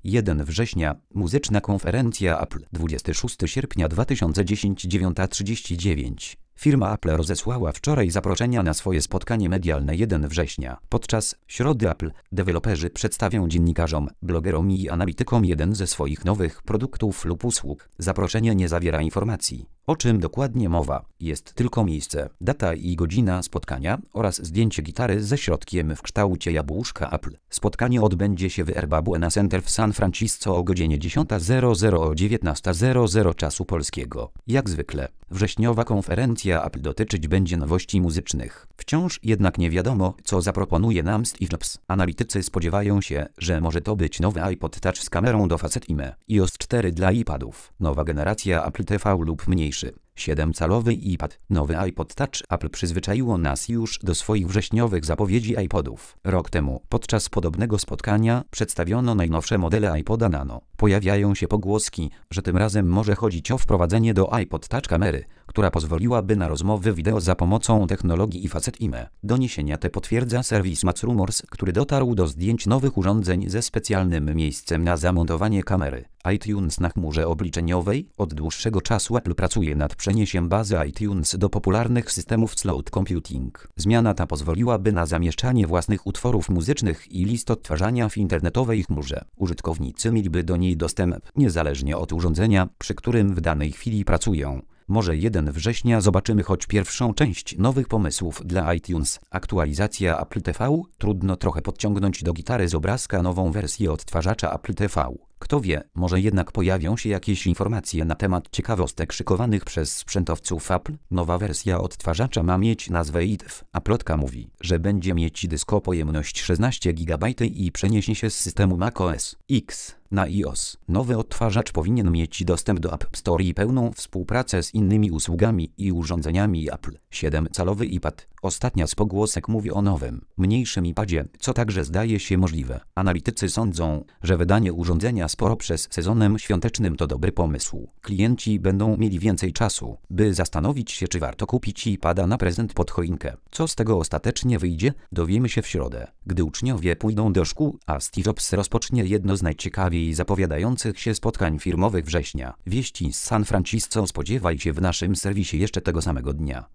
1 września, muzyczna konferencja Apple. 26 sierpnia 2010, 9:39. Firma Apple rozesłała wczoraj zaproszenia na swoje spotkanie medialne 1 września. Podczas środy Apple deweloperzy przedstawią dziennikarzom, blogerom i analitykom jeden ze swoich nowych produktów lub usług. Zaproszenie nie zawiera informacji, o czym dokładnie mowa. Jest tylko miejsce, data i godzina spotkania oraz zdjęcie gitary ze środkiem w kształcie jabłuszka Apple. Spotkanie odbędzie się w Yerba Buena Center w San Francisco o godzinie 10:00 o 19:00 czasu polskiego. Jak zwykle, wrześniowa konferencja Apple dotyczyć będzie nowości muzycznych. Wciąż jednak nie wiadomo, co zaproponuje nam Steve Jobs. Analitycy spodziewają się, że może to być nowy iPod Touch z kamerą do Face ID, iOS 4 dla iPadów, nowa generacja Apple TV lub mniejszy 7-calowy iPad, nowy iPod Touch. Apple przyzwyczaiło nas już do swoich wrześniowych zapowiedzi iPodów. Rok temu, podczas podobnego spotkania, przedstawiono najnowsze modele iPoda Nano. Pojawiają się pogłoski, że tym razem może chodzić o wprowadzenie do iPod Touch kamery, która pozwoliłaby na rozmowy wideo za pomocą technologii i Face ID. Doniesienia te potwierdza serwis MaxRumors, który dotarł do zdjęć nowych urządzeń ze specjalnym miejscem na zamontowanie kamery. iTunes na chmurze obliczeniowej. Od dłuższego czasu Apple pracuje nad przeniesieniem bazy iTunes do popularnych systemów cloud computing. Zmiana ta pozwoliłaby na zamieszczanie własnych utworów muzycznych i list odtwarzania w internetowej chmurze. Użytkownicy mieliby do niej dostęp, niezależnie od urządzenia, przy którym w danej chwili pracują. Może 1 września zobaczymy choć pierwszą część nowych pomysłów dla iTunes. Aktualizacja Apple TV. Trudno trochę podciągnąć do gitary z obrazka nową wersję odtwarzacza Apple TV. Kto wie, może jednak pojawią się jakieś informacje na temat ciekawostek szykowanych przez sprzętowców Apple. Nowa wersja odtwarzacza ma mieć nazwę iTunes, a plotka mówi, że będzie mieć dyskopojemność 16 GB i przeniesie się z systemu macOS X na iOS. Nowy odtwarzacz powinien mieć dostęp do App Store i pełną współpracę z innymi usługami i urządzeniami Apple. 7-calowy iPad. Ostatnia z pogłosek mówi o nowym, mniejszym iPadzie, co także zdaje się możliwe. Analitycy sądzą, że wydanie urządzenia sporo przed sezonem świątecznym to dobry pomysł. Klienci będą mieli więcej czasu, by zastanowić się, czy warto kupić iPada na prezent pod choinkę. Co z tego ostatecznie wyjdzie, dowiemy się w środę, gdy uczniowie pójdą do szkół, a Steve Jobs rozpocznie jedno z najciekawiej zapowiadających się spotkań firmowych września. Wieści z San Francisco spodziewaj się w naszym serwisie jeszcze tego samego dnia.